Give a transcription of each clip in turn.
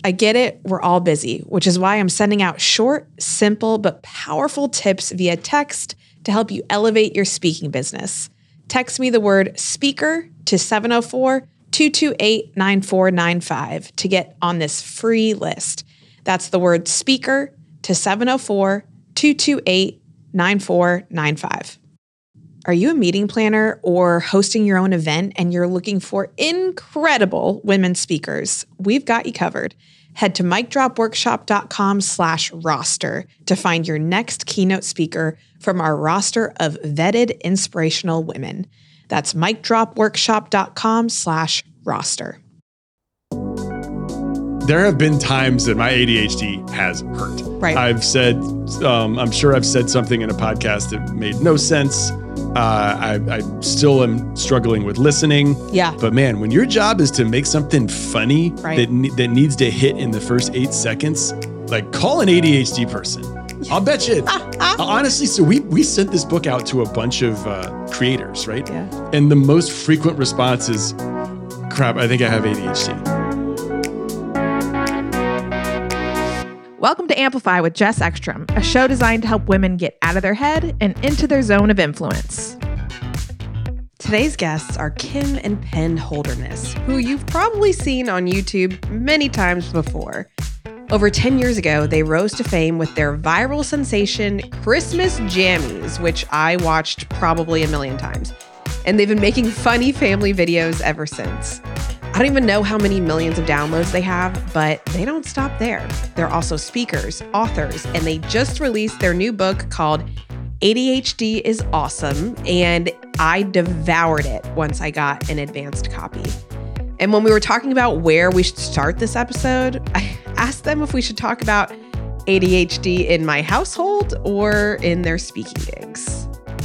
I get it. We're all busy, which is why I'm sending out short, simple, but powerful tips via text to help you elevate your speaking business. Text me the word speaker to 704-228-9495 to get on this free list. That's the word speaker to 704-228-9495. Are you a meeting planner or hosting your own event and you're looking for incredible women speakers? We've got you covered. Head to micdropworkshop.com/roster to find your next keynote speaker from our roster of vetted inspirational women. That's micdropworkshop.com/roster. There have been times that my ADHD has hurt. Right. I've said, I'm sure I've said something in a podcast that made no sense. I still am struggling with listening. Yeah. But man, when your job is to make something funny Right. that needs to hit in the first 8 seconds, like call an ADHD person. I'll bet you. Honestly, so we sent this book out to a bunch of creators, right? Yeah. And the most frequent response is, crap, I think I have ADHD. Welcome to Amplify with Jess Ekstrom, a show designed to help women get out of their head and into their zone of influence. Today's guests are Kim and Penn Holderness, who you've probably seen on YouTube many times before. Over 10 years ago, they rose to fame with their viral sensation, Christmas Jammies, which I watched probably a million times. And they've been making funny family videos ever since. I don't even know how many millions of downloads they have, but they don't stop there. They're also speakers, authors, and they just released their new book called ADHD is Awesome, and I devoured it once I got an advanced copy. And when we were talking about where we should start this episode, I asked them if we should talk about ADHD in my household or in their speaking gigs.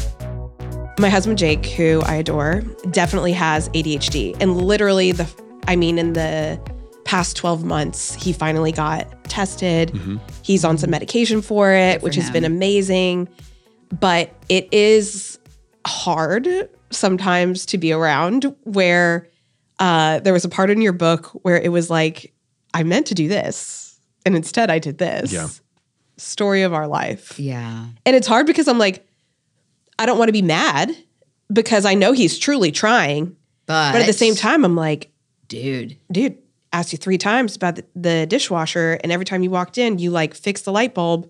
My husband, Jake, who I adore, definitely has ADHD. And literally, in the past 12 months, he finally got tested. Mm-hmm. He's on some medication for it, which has been amazing. But it is hard sometimes to be around where there was a part in your book where it was like, I meant to do this, and instead I did this. Yeah. Story of our life. Yeah. And it's hard because I'm like, I don't want to be mad because I know he's truly trying. But at the same time, I'm like, dude, asked you 3 times about the dishwasher. And every time you walked in, you like fixed the light bulb,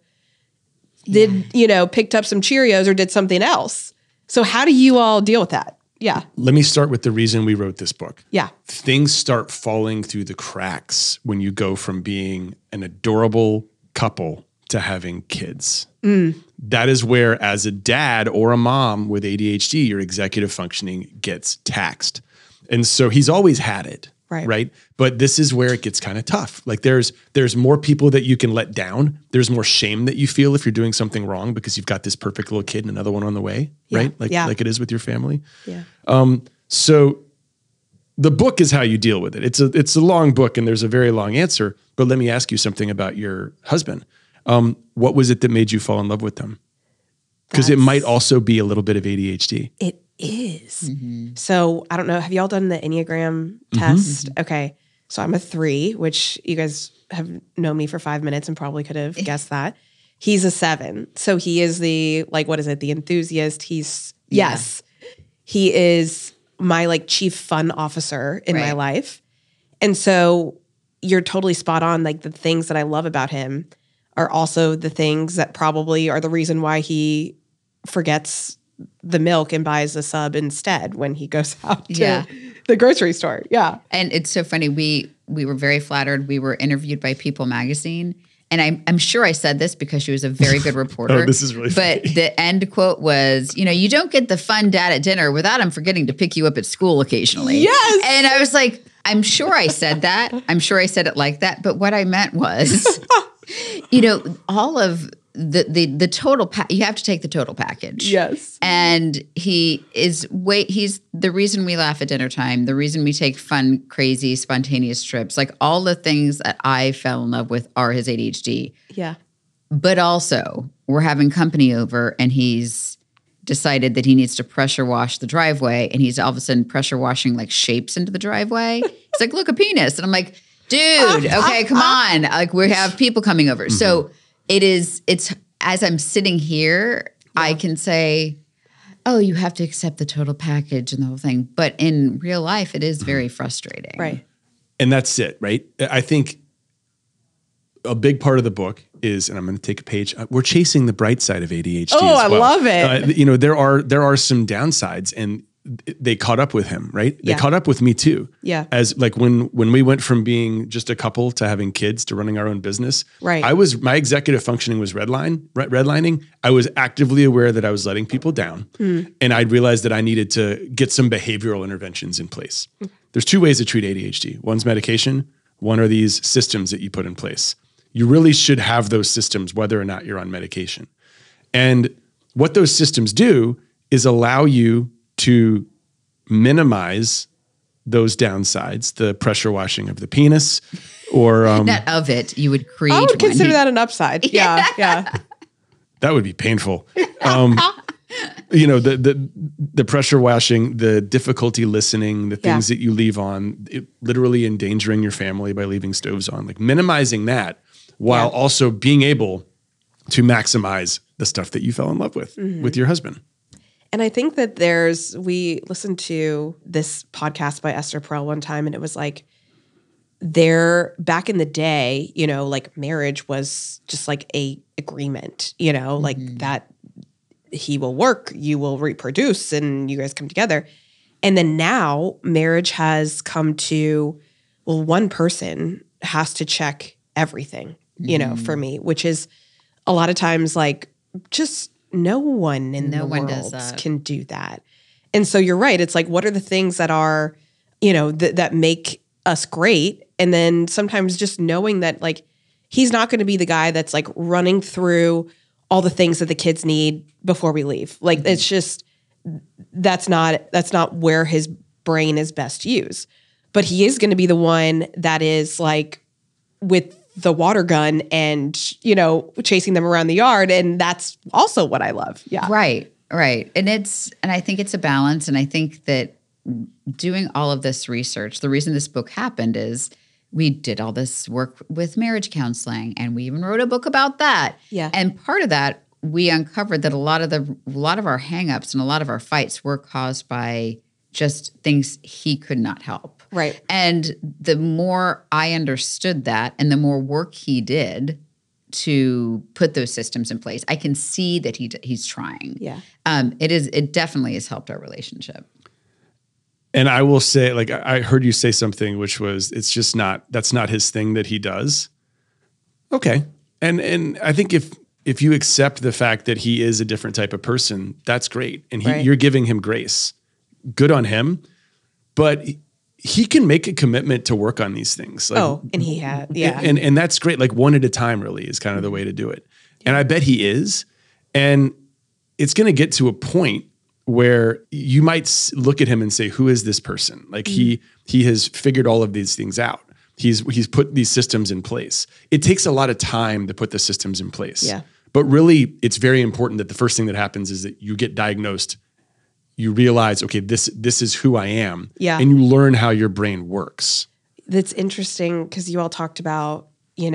picked up some Cheerios or did something else. So how do you all deal with that? Yeah. Let me start with the reason we wrote this book. Yeah. Things start falling through the cracks when you go from being an adorable couple to having kids. That is where, as a dad or a mom with ADHD, your executive functioning gets taxed. And so he's always had it, right? But this is where it gets kind of tough. Like there's more people that you can let down. There's more shame that you feel if you're doing something wrong because you've got this perfect little kid and another one on the way, right? Like it is with your family. Yeah. So the book is how you deal with it. It's a long book and there's a very long answer, but let me ask you something about your husband. What was it that made you fall in love with them? Because it might also be a little bit of ADHD. It is. Mm-hmm. So I don't know. Have y'all done the Enneagram test? Mm-hmm. Okay. So I'm a 3, which you guys have known me for 5 minutes and probably could have guessed that. He's a 7. So he is the enthusiast. Yes. He is my chief fun officer in my life. And so you're totally spot on. Like the things that I love about him are also the things that probably are the reason why he forgets the milk and buys a sub instead when he goes out to the grocery store. Yeah. And it's so funny. We were very flattered. We were interviewed by People magazine. And I'm sure I said this because she was a very good reporter. This is really funny. But the end quote was, you don't get the fun dad at dinner without him forgetting to pick you up at school occasionally. Yes. And I was like, I'm sure I said that. I'm sure I said it like that. But what I meant was, all of the total you have to take the total package. Yes. And he's the reason we laugh at dinner time, the reason we take fun, crazy, spontaneous trips, like all the things that I fell in love with are his ADHD. Yeah. But also we're having company over and he's decided that he needs to pressure wash the driveway and he's all of a sudden pressure washing like shapes into the driveway. It's like, look, a penis. And I'm like, Dude, okay, come on. Like we have people coming over. So it's as I'm sitting here, I can say, oh, you have to accept the total package and the whole thing. But in real life, it is very frustrating. Right. And that's it, right? I think a big part of the book is, and I'm going to take a page. We're chasing the bright side of ADHD. Oh, as well. I love it. There are some downsides, and they caught up with him, right? They Yeah. caught up with me too. Yeah. As like when we went from being just a couple to having kids to running our own business. Right. My executive functioning was redlining. I was actively aware that I was letting people down, and I realized that I needed to get some behavioral interventions in place. There's two ways to treat ADHD. One's medication. One are these systems that you put in place. You really should have those systems whether or not you're on medication. And what those systems do is allow you to minimize those downsides, the pressure washing of the penis, or Not of it, you would create I would one. consider that an upside. Yeah. that would be painful. The pressure washing, the difficulty listening, the things that you leave on, literally endangering your family by leaving stoves on, like minimizing that while also being able to maximize the stuff that you fell in love with your husband. And I think that we listened to this podcast by Esther Perel one time, and it was like, back in the day, like marriage was just like a agreement, like that he will work, you will reproduce, and you guys come together. And then now marriage has come to, well, one person has to check everything, for me, which is a lot of times like just no one in the world can do that. And so you're right. It's like, what are the things that are, that make us great? And then sometimes just knowing that like, he's not going to be the guy that's like running through all the things that the kids need before we leave. Like, it's just, that's not where his brain is best used. But he is going to be the one that is like with the water gun and, chasing them around the yard. And that's also what I love. Yeah. Right. And I think it's a balance. And I think that doing all of this research, the reason this book happened is we did all this work with marriage counseling, and we even wrote a book about that. Yeah. And part of that, we uncovered that a lot of our hangups and a lot of our fights were caused by just things he could not help. Right. And the more I understood that and the more work he did to put those systems in place, I can see that he's trying. Yeah. It definitely has helped our relationship. And I will say, like, I heard you say something, which was, that's not his thing that he does. Okay. And I think if you accept the fact that he is a different type of person, that's great. And you're giving him grace. Good on him. But he can make a commitment to work on these things. Like, and he had, yeah. And that's great. Like one at a time really is kind of the way to do it. And I bet he is. And it's going to get to a point where you might look at him and say, who is this person? Like he has figured all of these things out. He's put these systems in place. It takes a lot of time to put the systems in place. Yeah. But really, it's very important that the first thing that happens is that you get diagnosed. You realize, okay, this is who I am. Yeah. And you learn how your brain works. That's interesting because you all talked about,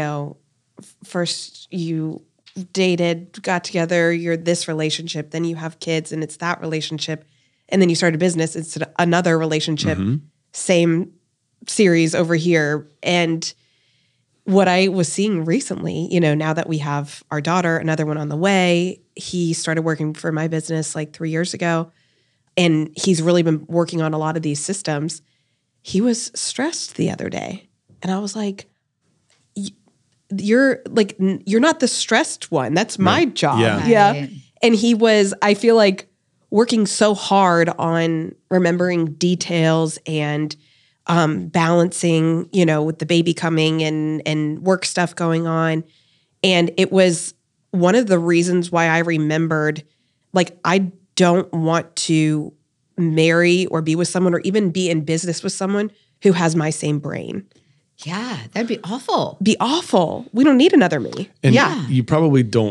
first you dated, got together, you're this relationship, then you have kids and it's that relationship. And then you start a business, it's another relationship, same series over here. And what I was seeing recently, now that we have our daughter, another one on the way, he started working for my business like 3 years ago. And he's really been working on a lot of these systems. He was stressed the other day. And I was like, you're not the stressed one. That's my job. Yeah. Yeah. Right. And he was, I feel like, working so hard on remembering details and balancing, with the baby coming and work stuff going on. And it was one of the reasons why I remembered, like, I don't want to marry or be with someone or even be in business with someone who has my same brain. Yeah, that'd be awful. Be awful. We don't need another me. And yeah. you probably don't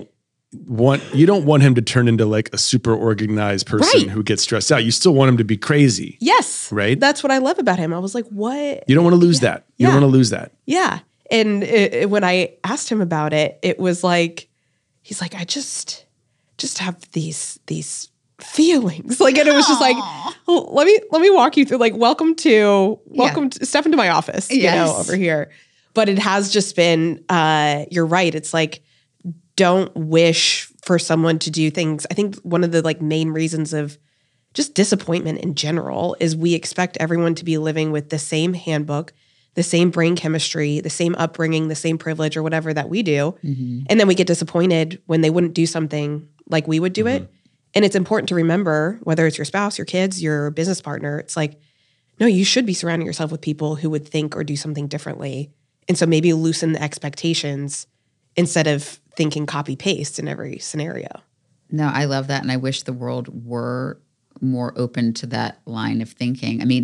you don't want him to turn into like a super organized person who gets stressed out. You still want him to be crazy. Yes. Right? That's what I love about him. I was like, what? You don't want to lose that. You don't want to lose that. Yeah. And when I asked him about it, it was like, he's like, I just have these feelings. Like, and it was just like, oh, let me walk you through, like, welcome to step into my office, you know, over here. But it has just been, you're right. It's like, don't wish for someone to do things. I think one of the like main reasons of just disappointment in general is we expect everyone to be living with the same handbook, the same brain chemistry, the same upbringing, the same privilege or whatever that we do. Mm-hmm. And then we get disappointed when they wouldn't do something like we would do it. And it's important to remember, whether it's your spouse, your kids, your business partner, it's like, no, you should be surrounding yourself with people who would think or do something differently. And so maybe loosen the expectations instead of thinking copy paste in every scenario. No, I love that. And I wish the world were more open to that line of thinking. I mean,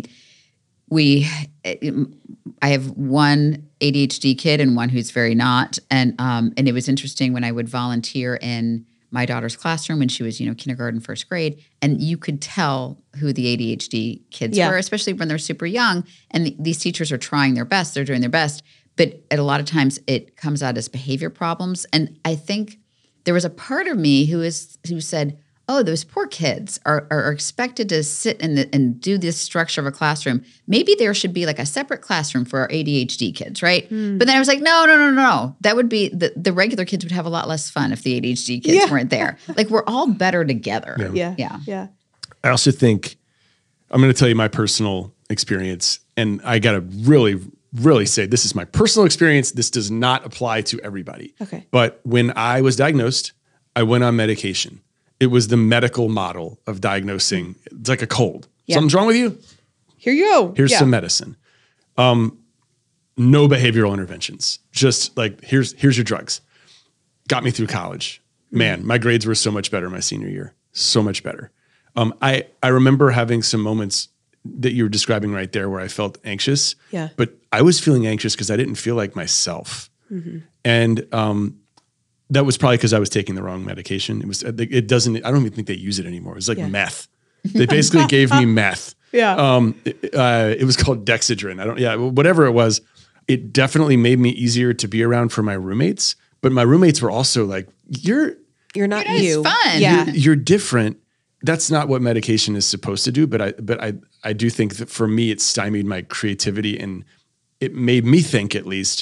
I have one ADHD kid and one who's very not. And it was interesting when I would volunteer in my daughter's classroom when she was, kindergarten, first grade, and you could tell who the ADHD kids were, especially when they're super young. And these teachers are trying their best. They're doing their best. But at a lot of times it comes out as behavior problems. And I think there was a part of me who said, oh, those poor kids are expected to sit and do this structure of a classroom. Maybe there should be like a separate classroom for our ADHD kids, right? But then I was like, no. That would be, the regular kids would have a lot less fun if the ADHD kids weren't there. Like, we're all better together. Yeah. I also think, I'm going to tell you my personal experience, and I got to really say this is my personal experience. This does not apply to everybody. Okay. But when I was diagnosed, I went on medication. It was the medical model of diagnosing. It's like a cold. Something's wrong with you? Here you go. Here's some medicine. No behavioral interventions. Just like, here's your drugs. Got me through college. Man, my grades were so much better my senior year. So much better. I remember having some moments that you were describing right there where I felt anxious. Yeah. But I was feeling anxious because I didn't feel like myself. Mm-hmm. And that was probably because I was taking the wrong medication. I don't even think they use it anymore. It was like meth. They basically gave me meth. Yeah. It was called Dexedrine. Whatever it was, it definitely made me easier to be around for my roommates. But my roommates were also like, you're not you. It's fun. Yeah. You're different. That's not what medication is supposed to do. But I do think that for me, it stymied my creativity, and it made me think, at least,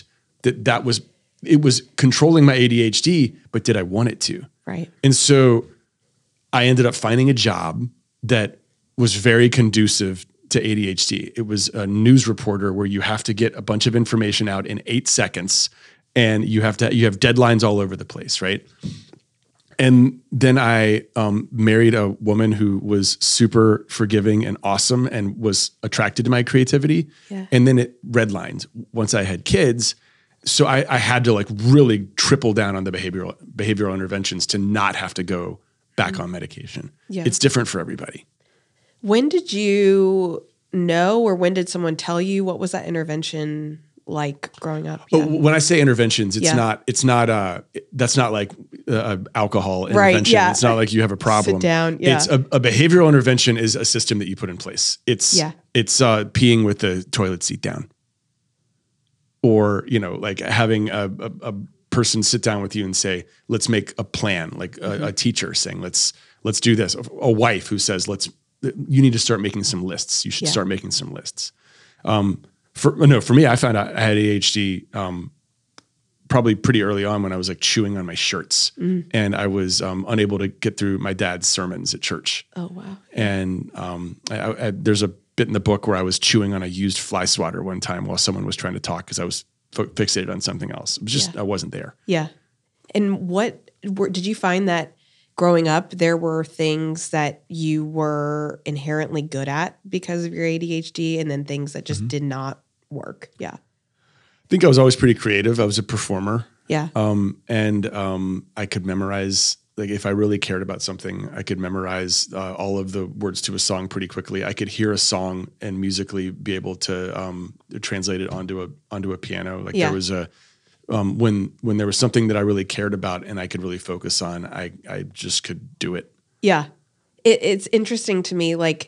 it was controlling my ADHD, but did I want it to? Right. And so I ended up finding a job that was very conducive to ADHD. It was a news reporter where you have to get a bunch of information out in 8 seconds, and you have deadlines all over the place, right? And then I married a woman who was super forgiving and awesome and was attracted to my creativity. Yeah. And then it redlined once I had kids. So I had to like really triple down on the behavioral interventions to not have to go back on medication. Yeah. It's different for everybody. When did you know, or when did someone tell you? What was that intervention like growing up? Yeah. When I say interventions, that's not like alcohol intervention. Right, yeah. It's not like you have a problem. Sit down. Yeah. It's a behavioral intervention is a system that you put in place. It's peeing with the toilet seat down. Or, like having a person sit down with you and say, let's make a plan, like a teacher saying, let's do this. A wife who says, you need to start making some lists. You should start making some lists. For me, I found out I had ADHD probably pretty early on when I was like chewing on my shirts, and I was unable to get through my dad's sermons at church. Oh, wow. And there's a bit in the book where I was chewing on a used fly swatter one time while someone was trying to talk because I was fixated on something else. It was just, I wasn't there. Yeah. And did you find that growing up, there were things that you were inherently good at because of your ADHD, and then things that just did not work? Yeah. I think I was always pretty creative. I was a performer. Yeah. I could memorize, like if I really cared about something, I could memorize all of the words to a song pretty quickly. I could hear a song and musically be able to translate it onto a piano. Like there was when there was something that I really cared about and I could really focus on, I just could do it. Yeah. It's interesting to me, like,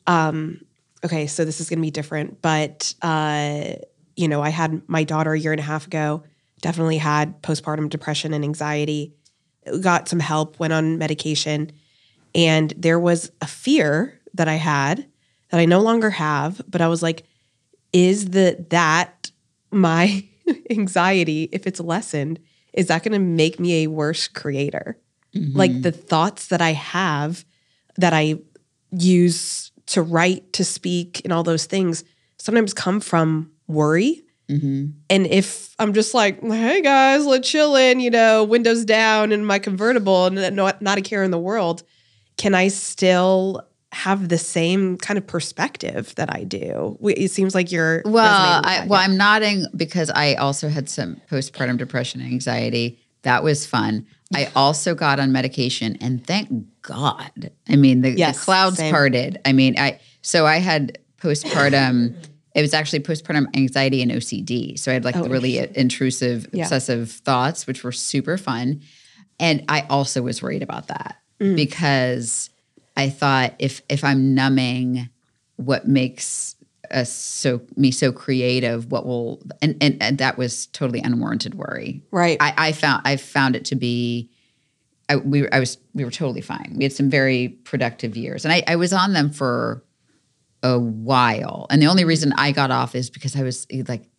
okay, so this is going to be different, but, you know, I had my daughter a year and a half ago, definitely had postpartum depression and anxiety, got some help, went on medication, and there was a fear that I had that I no longer have, but I was like, is that my anxiety, if it's lessened, is that going to make me a worse creator? Like the thoughts that I have that I use to write, to speak, and all those things sometimes come from worry. And if I'm just like, hey guys, let's chill in, you know, windows down in my convertible and not a care in the world, can I still have the same kind of perspective that I do? It seems like you're I'm nodding because I also had some postpartum depression and anxiety. That was fun. I also got on medication, and thank God. I mean, the clouds parted. I mean, I had postpartum. It was actually postpartum anxiety and OCD. So I had really intrusive, obsessive thoughts, which were super fun. And I also was worried about that because I thought if I'm numbing what makes me so creative, what will and that was totally unwarranted worry. Right. I found it to be. We were totally fine. We had some very productive years, and I was on them for a while. And the only reason I got off is because I was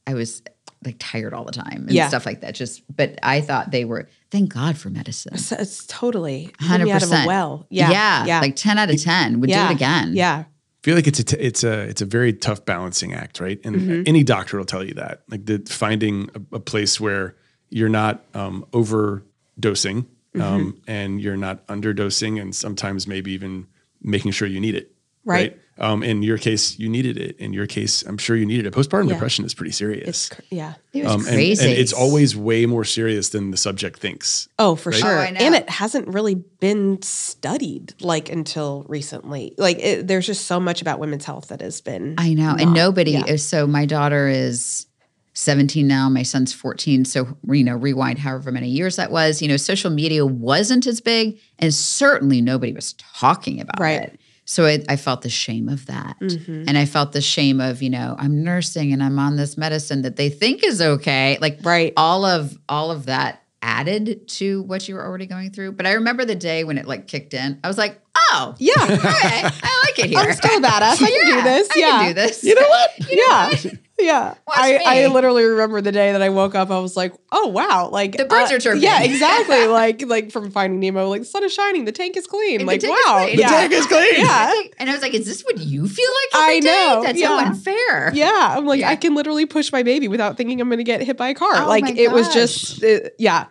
tired all the time and stuff like that. But I thought they were. Thank God for medicine. It's totally 100%. Out of a well. Yeah. Like 10 out of 10 would do it again. Yeah. I feel like it's a very tough balancing act, right? And any doctor will tell you that, like finding a place where you're not overdosing and you're not underdosing, and sometimes maybe even making sure you need it. Right. In your case, you needed it. In your case, I'm sure you needed it. Postpartum depression is pretty serious. It was crazy. And it's always way more serious than the subject thinks. Oh, for sure. Oh, I know. And it hasn't really been studied until recently. There's just so much about women's health that has been. I know. And nobody is. So my daughter is 17 now. My son's 14. So, rewind however many years that was. Social media wasn't as big, and certainly nobody was talking about it. So I felt the shame of that. And I felt the shame of, I'm nursing and I'm on this medicine that they think is okay. All of that added to what you were already going through. But I remember the day when it kicked in. I was like, oh, yeah, all right, I like it here. I'm still a badass. I can do this. I can do this. You know what? Yeah. I literally remember the day that I woke up, I was like, oh, wow. The birds are chirping. Yeah, exactly. like from Finding Nemo, the sun is shining, the tank is clean. The tank wow. is clean. The tank is clean. Yeah. And I was like, is this what you feel like every I day? know. That's so unfair. Yeah. I'm I can literally push my baby without thinking I'm going to get hit by a car. Oh my it was gosh. just, yeah.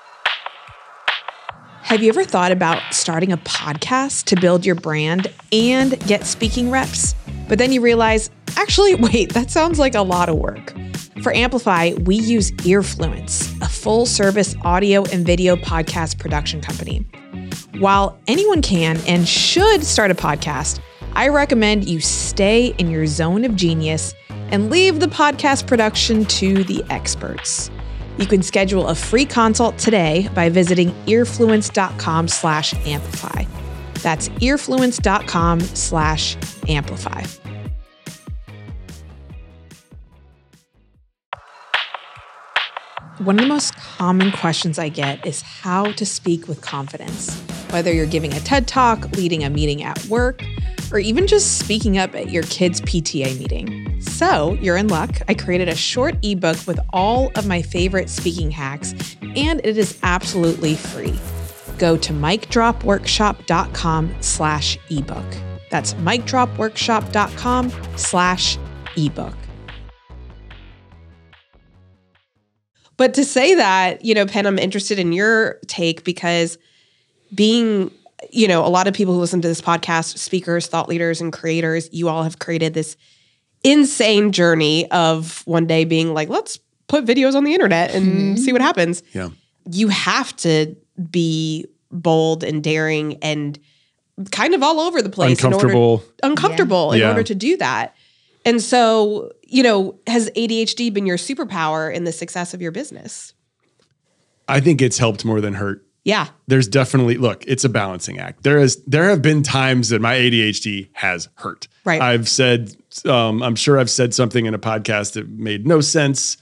Have you ever thought about starting a podcast to build your brand and get speaking reps? But then you realize, actually, wait, that sounds like a lot of work. For Amplify, we use Earfluence, a full-service audio and video podcast production company. While anyone can and should start a podcast, I recommend you stay in your zone of genius and leave the podcast production to the experts. You can schedule a free consult today by visiting earfluence.com/amplify. That's earfluence.com/amplify. One of the most common questions I get is how to speak with confidence. Whether you're giving a TED Talk, leading a meeting at work, or even just speaking up at your kid's PTA meeting. So you're in luck. I created a short ebook with all of my favorite speaking hacks, and it is absolutely free. Go to micdropworkshop.com/ebook. That's micdropworkshop.com/ebook. But to say that, Penn, I'm interested in your take because being, a lot of people who listen to this podcast, speakers, thought leaders, and creators, you all have created this insane journey of one day being like, let's put videos on the internet and see what happens. Yeah. You have to be bold and daring and kind of all over the place. Uncomfortable in order to do that. And so, has ADHD been your superpower in the success of your business? I think it's helped more than hurt. Yeah. There's definitely, look, it's a balancing act. There have been times that my ADHD has hurt. Right. I've said, I'm sure I've said something in a podcast that made no sense.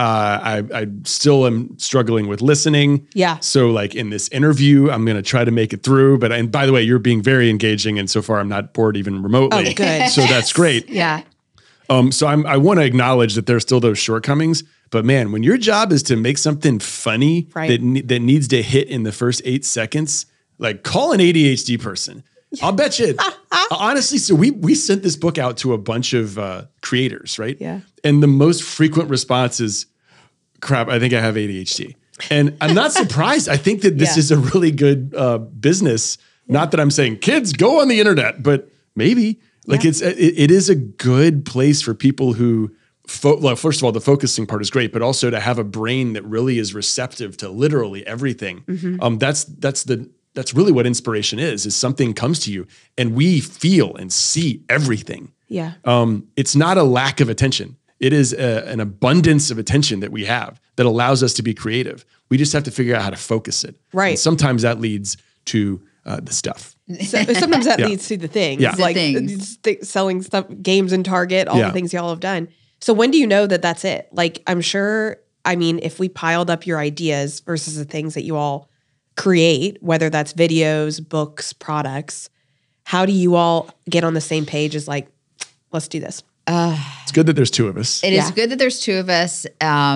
I still am struggling with listening. Yeah. So like in this interview, I'm going to try to make it through. And by the way, you're being very engaging. And so far I'm not bored even remotely. Oh, good. So that's great. Yeah. So I want to acknowledge that there's still those shortcomings, but man, when your job is to make something funny Right. that needs to hit in the first 8 seconds, like call an ADHD person. I'll bet you. Honestly, so we sent this book out to a bunch of creators, right? Yeah. And the most frequent response is, "Crap, I think I have ADHD." And I'm not surprised. I think that this Yeah. is a really good business. Not that I'm saying kids go on the internet, but maybe. Like it is a good place for people who, first of all, the focusing part is great, but also to have a brain that really is receptive to literally everything. Mm-hmm. That's really what inspiration is something comes to you and we feel and see everything. Yeah. It's not a lack of attention. It is an abundance of attention that we have that allows us to be creative. We just have to figure out how to focus it. Right. And sometimes that leads to the stuff. So, sometimes that Yeah. leads to the things, Yeah. like The things. selling stuff, games in Target, all Yeah. the things y'all have done. So when do you know that that's it? Like, I'm sure, I mean, if we piled up your ideas versus the things that you all create, whether that's videos, books, products, how do you all get on the same page as like, let's do this? It's good that there's two of us. It is Yeah. good that there's two of us.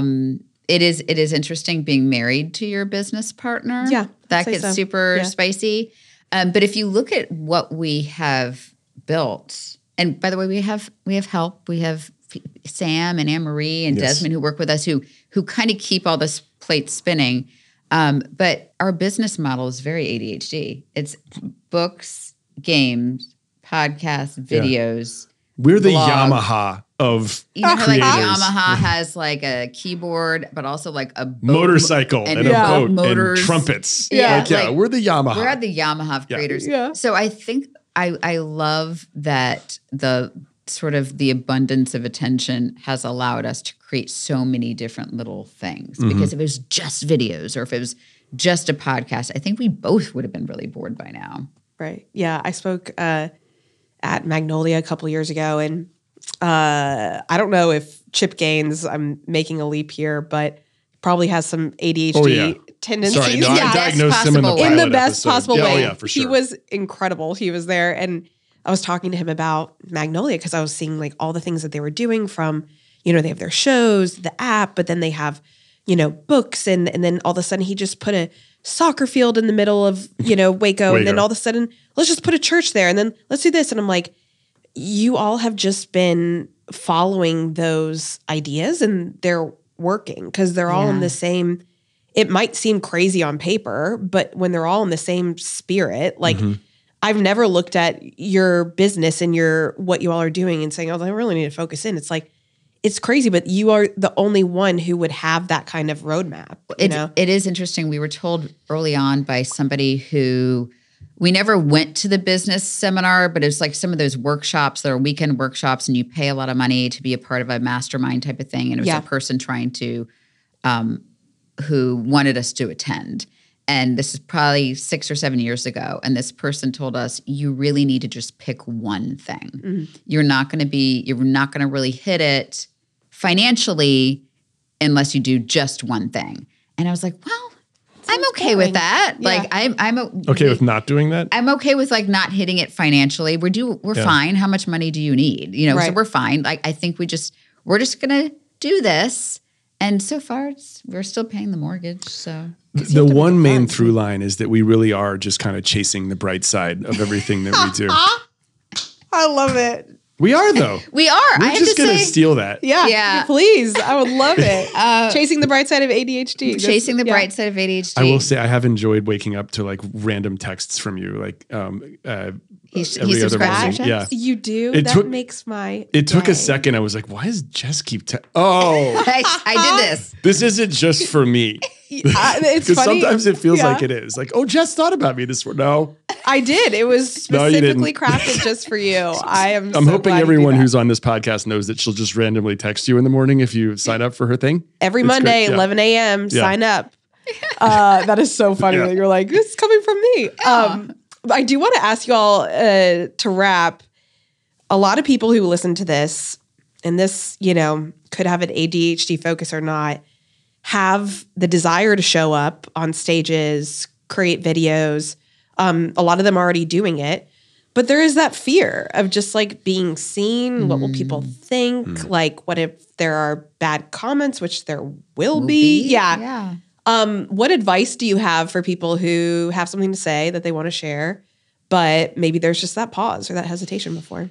It is interesting being married to your business partner. Yeah, that I'd say gets so. super Yeah. spicy. But if you look at what we have built, and by the way, we have help. We have Sam and Anne Marie and Yes. Desmond who work with us, who kind of keep all this plate spinning. But our business model is very ADHD. It's books, games, podcasts, videos. We're the blog. Yamaha of You know how like creators. Yamaha has like a keyboard, but also like a boat, Motorcycle and a yeah. boat motors. and trumpets. Yeah. Like, we're the Yamaha. We're at the Yamaha of creators. Yeah. So I think I love that the sort of the abundance of attention has allowed us to create so many different little things. Mm-hmm. Because if it was just videos or if it was just a podcast, I think we both would have been really bored by now. Right. Yeah. I spoke at Magnolia a couple years ago, and I don't know if Chip Gaines, I'm making a leap here, but probably has some ADHD tendencies. Sorry, no, Yeah, I that's diagnosed him in the possible. In the pilot best episode. possible Yeah, way. Oh, yeah, for sure. He was incredible. He was there, and I was talking to him about Magnolia because I was seeing like all the things that they were doing from, you know, they have their shows, the app, but then they have, you know, books, and then all of a sudden he just put a soccer field in the middle of, you know, Waco, and then Waco. all of a sudden let's just put a church there, and then let's do this, and I'm like, you all have just been following those ideas, and they're working because they're all in Yeah. the same. It might seem crazy on paper, but when they're all in the same spirit, like I've never looked at your business and what you all are doing and saying, "Oh, I really need to focus in." It's like, it's crazy, but you are the only one who would have that kind of roadmap. You know? It is interesting. We were told early on by somebody who we never went to the business seminar, but it was like some of those workshops that are weekend workshops, and you pay a lot of money to be a part of a mastermind type of thing. And it was Yeah. a person trying to, who wanted us to attend. And this is probably 6 or 7 years ago. And this person told us, you really need to just pick one thing. You're not going to really hit it financially unless you do just one thing. And I was like, well, I'm okay with that. Yeah. Like I'm Okay with not doing that? I'm okay with like not hitting it financially. We're fine. How much money do you need? You know, so Right. we're fine. Like I think we're just gonna do this. And so far we're still paying the mortgage. So The one main through line is that we really are just kind of chasing the bright side of everything that we do. I love it. We are, though. we are. We're I have just to going to say, steal that. Yeah, Yeah. please. I would love it. Chasing the bright side of ADHD. That's- chasing the yeah. bright side of ADHD. I will say I have enjoyed waking up to like random texts from you, like he every other subscribes morning. to us? Yeah. You do? It That took- makes my It took day. a second. I was like, why does Jess keep oh, I did this. this isn't just for me. It's Because funny. sometimes it feels Yeah. like it is. Like, oh, Jess thought about me this. No. I did. It was No, you didn't. specifically crafted just for you. I'm I'm so hoping glad you do everyone that. who's on this podcast knows that she'll just randomly text you in the morning if you sign up for her thing. Every It's Monday, great. Yeah. 11 a.m. Yeah. Sign up. That is so funny that you're like, this is coming from me. I do want to ask you all to wrap. A lot of people who listen to this, and this, could have an ADHD focus or not, have the desire to show up on stages, create videos. A lot of them are already doing it. But there is that fear of just like being seen. What will people think? Like, what if there are bad comments, which there will be? Yeah. What advice do you have for people who have something to say that they want to share, but maybe there's just that pause or that hesitation before?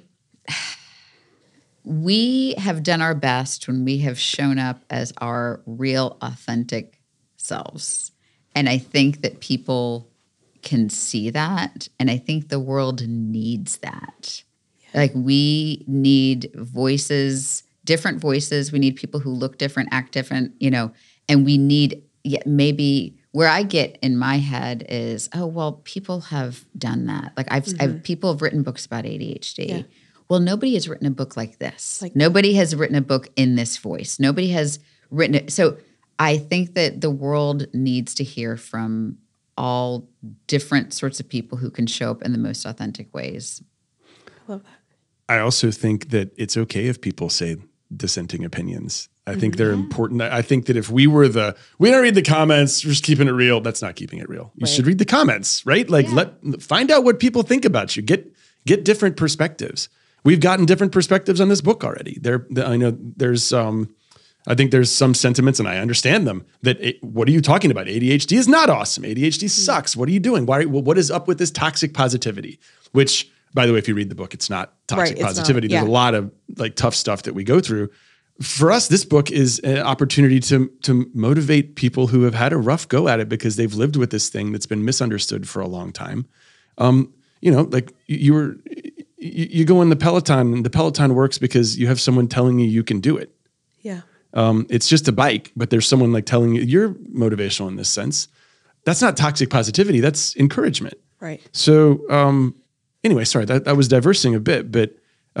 We have done our best when we have shown up as our real, authentic selves. And I think that people can see that. And I think the world needs that. Yeah. Like we need voices, different voices. We need people who look different, act different, and we need maybe where I get in my head is, oh, well, people have done that. Like people have written books about ADHD. Yeah. Well, nobody has written a book like this. Nobody has written a book in this voice. Nobody has written it. So I think that the world needs to hear from all different sorts of people who can show up in the most authentic ways. I love that. I also think that it's okay if people say dissenting opinions. I think they're important. I think that if we don't read the comments, we're just keeping it real. That's not keeping it real. You should read the comments, right? Like find out what people think about you. Get different perspectives. We've gotten different perspectives on this book already. I know there's, I think there's some sentiments, and I understand them, that what are you talking about? ADHD is not awesome. ADHD sucks. What are you doing? What is up with this toxic positivity? Which, by the way, if you read the book, it's not toxic positivity. There's a lot of like tough stuff that we go through. For us, this book is an opportunity to motivate people who have had a rough go at it because they've lived with this thing that's been misunderstood for a long time. Like you go in the Peloton, and the Peloton works because you have someone telling you can do it. Yeah. It's just a bike, but there's someone like telling you you're motivational in this sense. That's not toxic positivity. That's encouragement. Right. So anyway, sorry, that was diversing a bit, but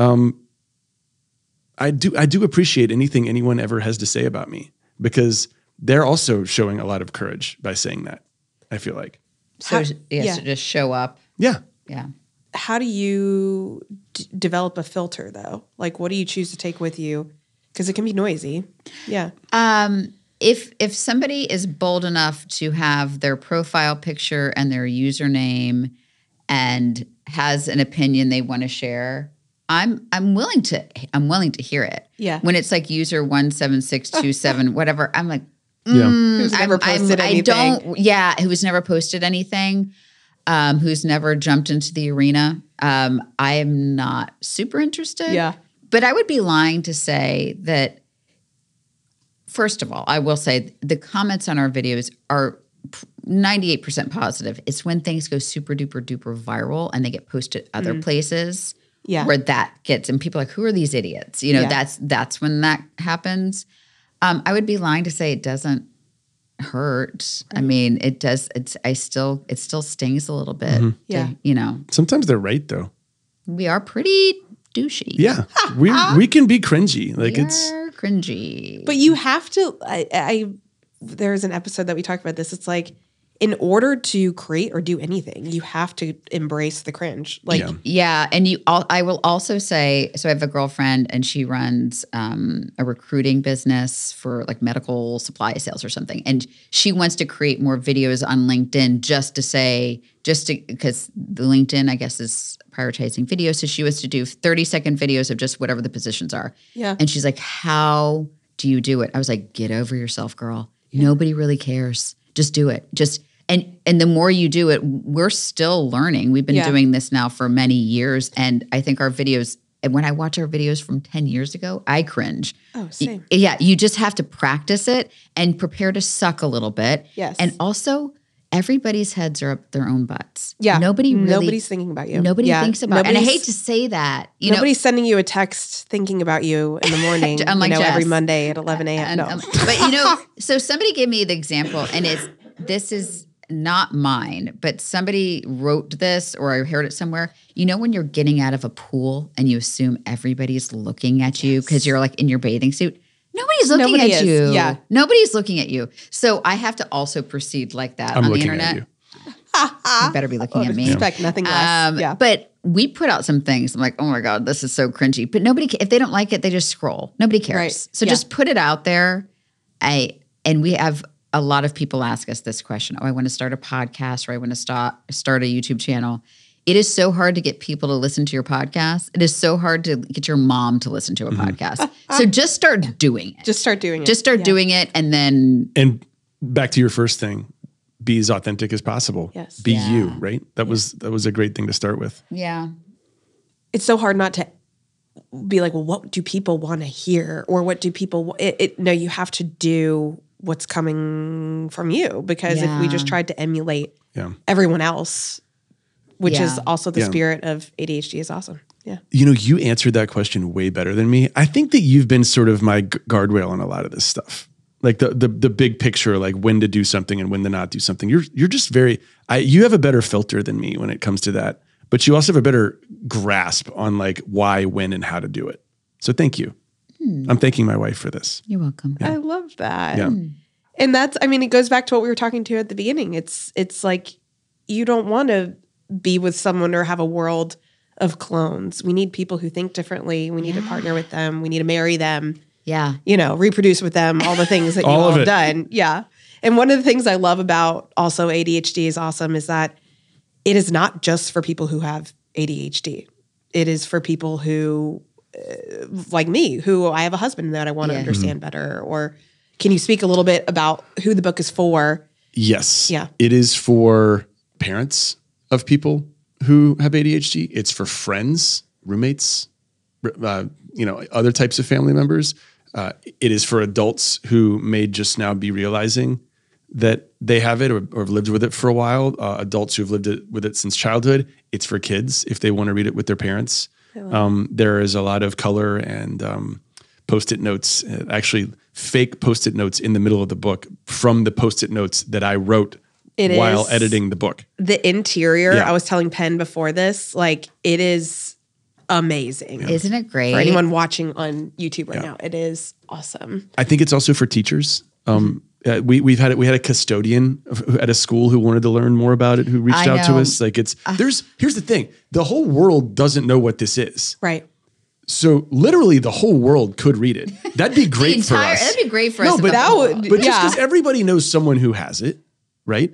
I do appreciate anything anyone ever has to say about me because they're also showing a lot of courage by saying that, I feel like. So so just show up. Yeah. Yeah. How do you develop a filter though? Like what do you choose to take with you? Because it can be noisy. Yeah. If somebody is bold enough to have their profile picture and their username and has an opinion they want to share, I'm willing to hear it. Yeah. When it's like user 17627 whatever, I'm like, who's never posted anything. Who's never posted anything. Who's never jumped into the arena. I am not super interested. Yeah. But I would be lying to say that, first of all, I will say the comments on our videos are 98% positive. It's when things go super duper duper viral and they get posted other places where that gets, and people are like, who are these idiots? That's when that happens. I would be lying to say it doesn't hurt. I mean, it does. It still stings a little bit. Sometimes they're right though. We are pretty douchey. Yeah, we can be cringy. Like it's cringy. But you have to. There's an episode that we talked about this. It's like, in order to create or do anything, you have to embrace the cringe. Like, and I will also say, so I have a girlfriend and she runs a recruiting business for like medical supply sales or something. And she wants to create more videos on LinkedIn because the LinkedIn, I guess, is prioritizing videos. So she wants to do 30-second videos of just whatever the positions are. Yeah. And she's like, how do you do it? I was like, get over yourself, girl. Yeah. Nobody really cares. Just do it. And the more you do it, we're still learning. We've been doing this now for many years. And I think our videos, and when I watch our videos from 10 years ago, I cringe. Oh, same. You just have to practice it and prepare to suck a little bit. Yes. And also, everybody's heads are up their own butts. Yeah. Nobody's thinking about you. Nobody thinks about it. And I hate to say that. Nobody's sending you a text thinking about you in the morning, every Monday at 11 a.m. But, so somebody gave me the example, and this is not mine, but somebody wrote this or I heard it somewhere. When you're getting out of a pool and you assume everybody's looking at you because you're like in your bathing suit? Nobody's looking Nobody at is. you. Yeah. Nobody's looking at you. So I have to also proceed like that I'm on the looking internet. at you. You better be looking at me. Expect nothing less. Yeah. But we put out some things. I'm like, oh my God, this is so cringy. But nobody, if they don't like it, they just scroll. Nobody cares. Right. So Yeah. just put it out there. And we have a lot of people ask us this question. Oh, I want to start a podcast, or I want to start a YouTube channel. It is so hard to get people to listen to your podcast. It is so hard to get your mom to listen to a podcast. So just start doing it. Just start doing it. Just start doing it, and then And back to your first thing, be as authentic as possible. Yes. Be Yeah. you, right? That was a great thing to start with. yeah. It's so hard not to be like, well, what do people want to hear? Or what do people, no, you have to do what's coming from you, because if we Yeah. just tried to emulate Yeah. everyone else, which is Yeah. also the Yeah. spirit of ADHD, is awesome. Yeah. You know, you answered that question way better than me. I think that you've been sort of my guardrail on a lot of this stuff. Like the big picture, like when to do something and when to not do something. You're just you have a better filter than me when it comes to that. But you also have a better grasp on like why, when, and how to do it. So thank you. I'm thanking my wife for this. You're welcome. I love that. Yeah. And that's, I mean, it goes back to what we were talking to at the beginning. It's like, you don't want to be with someone or have a world of clones. We need people who think differently. We need to partner with them. We need to marry them, Yeah. reproduce with them, all the things that you All all of have it. done. Yeah. And one of the things I love about also ADHD is awesome is that it is not just for people who have ADHD. It is for people who, like me, who I have a husband that I want to Yeah. understand better. Or can you speak a little bit about who the book is for? Yes. Yeah. It is for parents of people who have ADHD. It's for friends, roommates, other types of family members. It is for adults who may just now be realizing that they have it or have lived with it for a while. Adults who've lived with it since childhood. It's for kids if they want to read it with their parents. There is a lot of color and Post-it notes, actually fake Post-it notes in the middle of the book from the Post-it notes that I wrote while is editing the book. the interior. Yeah. I was telling Penn before this, like it is amazing. Isn't it great? For anyone watching on YouTube right now, it is awesome. I think it's also for teachers. We had a custodian at a school who wanted to learn more about it, who reached I out to know. us. Like here's the thing. The whole world doesn't know what this is. Right. So literally the whole world could read it. That'd be great for us. That'd be great for us. No, but That would- but just yeah. because everybody knows someone who has it, right?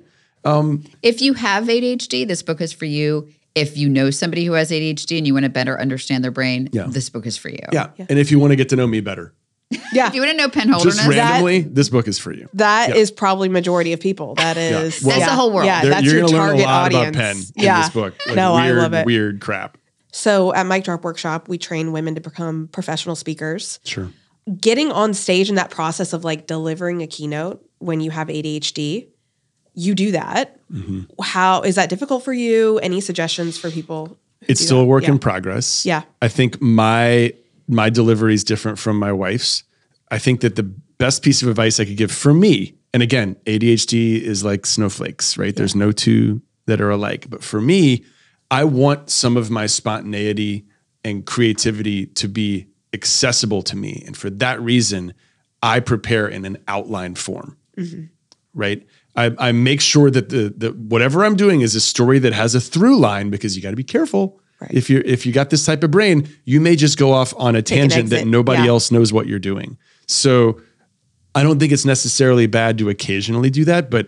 If you have ADHD, this book is for you. If you know somebody who has ADHD and you want to better understand their brain, Yeah. this book is for you. Yeah. And if you want to get to know me better, Yeah. If you want to know Penn just Holderness, randomly, this book is for you. That is probably majority of people. That is Well, That's the whole world. Yeah, There- that's you're your gonna learn target a lot audience. about Penn in Yeah. this book. Like No, weird, I love it. Weird crap. So at Mic Drop Workshop, we train women to become professional speakers. Sure. Getting on stage in that process of like delivering a keynote when you have ADHD, you do that. Mm-hmm. How is that difficult for you? Any suggestions for people? who It's do still that? a work Yeah. in progress. Yeah. I think my delivery is different from my wife's. I think that the best piece of advice I could give for me, and again, ADHD is like snowflakes, right? There's no two that are alike. But for me, I want some of my spontaneity and creativity to be accessible to me. And for that reason, I prepare in an outline form, right? I make sure that the whatever I'm doing is a story that has a through line, because you got to be careful. Right. If you got this type of brain, you may just go off on a tangent that exit. nobody Yeah. else knows what you're doing. So I don't think it's necessarily bad to occasionally do that, but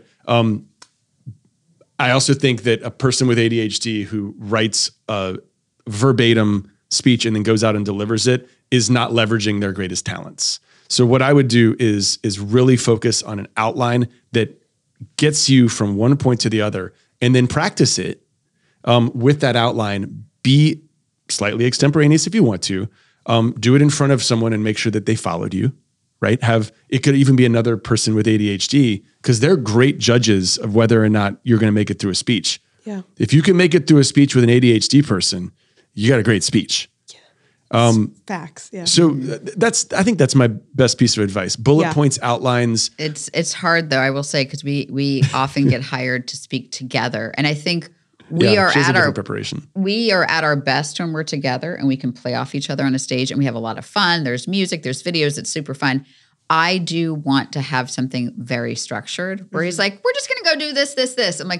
I also think that a person with ADHD who writes a verbatim speech and then goes out and delivers it is not leveraging their greatest talents. So what I would do is really focus on an outline that gets you from one point to the other, and then practice it with that outline. Be slightly extemporaneous if you want to. Do it in front of someone and make sure that they followed you. Right? It could even be another person with ADHD, because they're great judges of whether or not you're going to make it through a speech. Yeah. If you can make it through a speech with an ADHD person, you got a great speech. Facts. Yeah. So I think that's my best piece of advice. Bullet Yeah. points, outlines. it's hard though, I will say, because we often get hired to speak together, and I think we are she has a at our different preparation. we are at our best when we're together and we can play off each other on a stage, and we have a lot of fun. There's music, there's videos. It's super fun. I do want to have something very structured where he's like, we're just going to go do this, this, this. I'm like,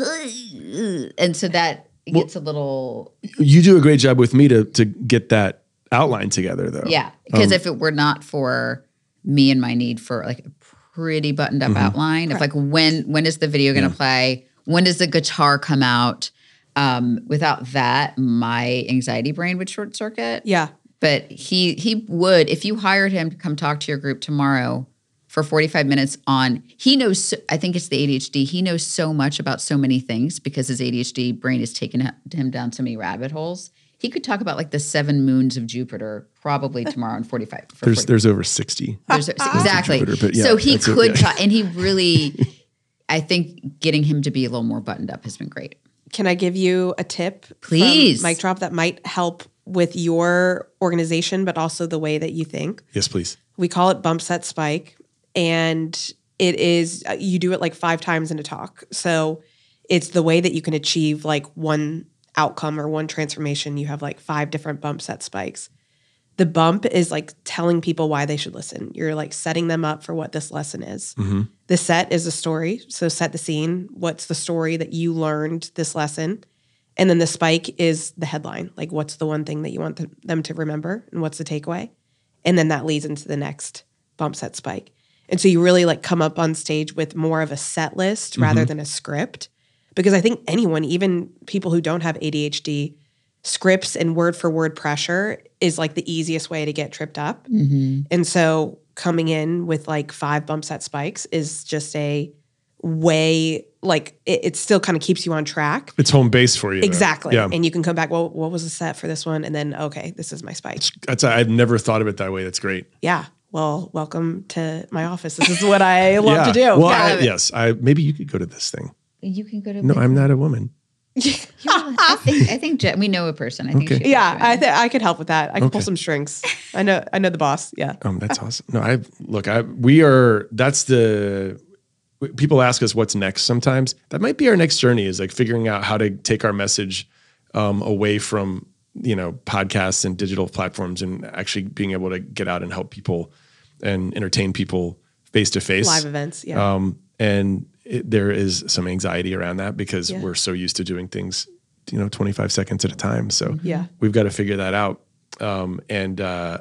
and so that gets a little. You do a great job with me to get that outline together, though. Yeah. Because if it were not for me and my need for like a pretty buttoned up outline of like, when is the video going to play? When does the guitar come out? Without that, my anxiety brain would short circuit. Yeah. But he would, if you hired him to come talk to your group tomorrow for 45 minutes he knows, I think it's the ADHD, he knows so much about so many things because his ADHD brain has taken him down so many rabbit holes. He could talk about like the 7 moons of Jupiter probably tomorrow in 45. There's over 60. Exactly. Jupiter, but yeah, so he could it, yeah. talk, and he really, I think getting him to be a little more buttoned up has been great. Can I give you a tip? Please. From Mic Drop that might help with your organization, but also the way that you think? Yes, please. We call it bump, set, spike. And it is, you do it like 5 times in a talk. So it's the way that you can achieve like one outcome or one transformation. You have like 5 different bump, set, spikes. The bump is like telling people why they should listen. You're like setting them up for what this lesson is. The set is a story. So set the scene. What's the story that you learned this lesson? And then the spike is the headline. Like what's the one thing that you want them to remember and what's the takeaway? And then that leads into the next bump, set, spike. And so you really like come up on stage with more of a set list rather than a script. Because I think anyone, even people who don't have ADHD, scripts and word for word pressure is like the easiest way to get tripped up. And so coming in with like 5 bump, set, spikes is just a way, like it still kind of keeps you on track. It's home base for you. Exactly. Yeah. And you can come back, well, what was the set for this one? And then, okay, this is my spike. I've never thought of it that way. That's great. Yeah. Well, welcome to my office. This is what I love to do. Well, maybe you could go to this thing. You can go to. No, I'm not a woman. I think we know a person. I think. Okay. Yeah, I could help with that. I can pull some strings. I know the boss. Yeah. That's awesome. No, that's the, people ask us what's next sometimes. That might be our next journey, is like figuring out how to take our message away from, podcasts and digital platforms and actually being able to get out and help people and entertain people face to face. Live events. Yeah. And there is some anxiety around that because we're so used to doing things, 25 seconds at a time. So we've got to figure that out. I'm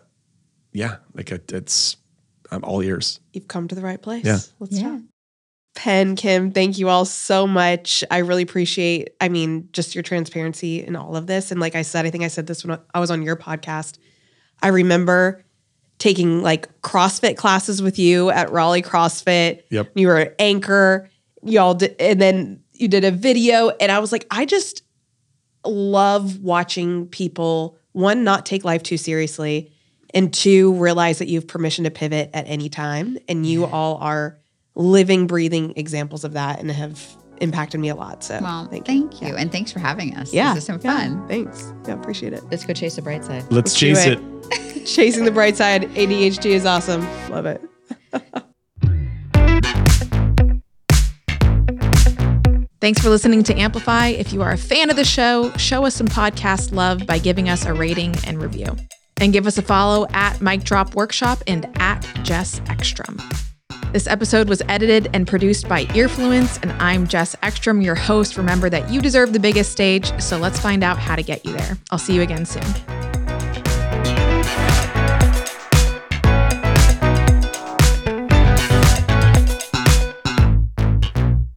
all ears. You've come to the right place. Yeah. Let's talk. Penn, Kim, thank you all so much. I really appreciate, just your transparency in all of this. And like I said, I think I said this when I was on your podcast. I remember taking like CrossFit classes with you at Raleigh CrossFit. Yep. You were an anchor. Y'all did, and then you did a video. And I was like, I just love watching people, 1, not take life too seriously, and 2, realize that you have permission to pivot at any time. And you all are living, breathing examples of that and have impacted me a lot. So thank you. Yeah. And thanks for having us. Yeah. This is so fun. Thanks. Yeah, appreciate it. Let's go chase the bright side. Let's chase it. Chasing the bright side. ADHD is awesome. Love it. Thanks for listening to Amplify. If you are a fan of the show, show us some podcast love by giving us a rating and review. And give us a follow at Mic Drop Workshop and at Jess Ekstrom. This episode was edited and produced by Earfluence, and I'm Jess Ekstrom, your host. Remember that you deserve the biggest stage, so let's find out how to get you there. I'll see you again soon.